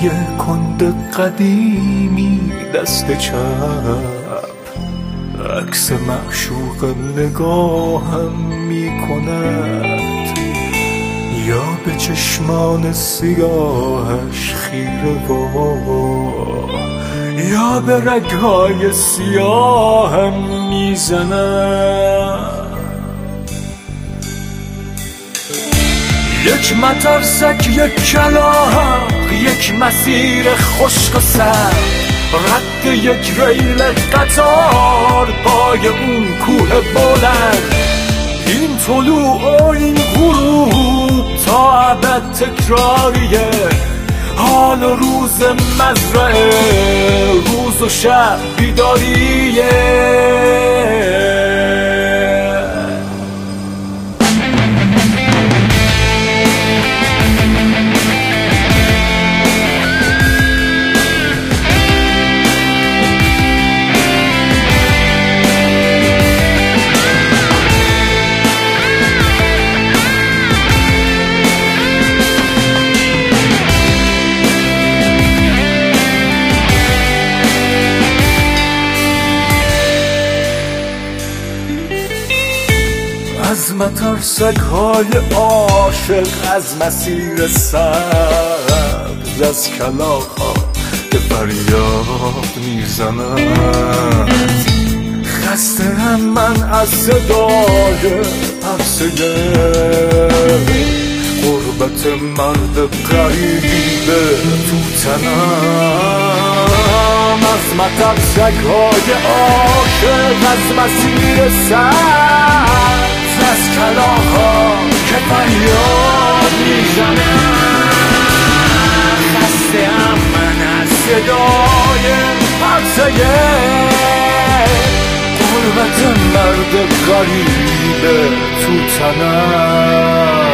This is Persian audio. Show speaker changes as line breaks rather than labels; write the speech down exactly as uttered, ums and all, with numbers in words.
یه کند قدیمی دست چپ عکس معشوق نگاهم میکند، یا به چشمان سیاهش خیره و یا به رگهای سیاهم میزند. یک مترسک، یک کلاهق، یک مسیر خشک و سرد، رد یک ریل قطار پای اون کوه بلند. این طلوع و این غروب تا ابد تکراریه، حال و روز مزرعه، روز و شب بیداریه. از مترسک های عاشق، از مسیر سبز، از کلاغ ها که فریاد میزنند. خسته هم من از صدای عرصه غربت مرد غریب تو تنم. از مترسک های عاشق، از مسیر سبز، از کلاغ‌ها که فریاد میزنن. خسته‌ام من از صدای عرصه غربت مرد غریب تو تنم.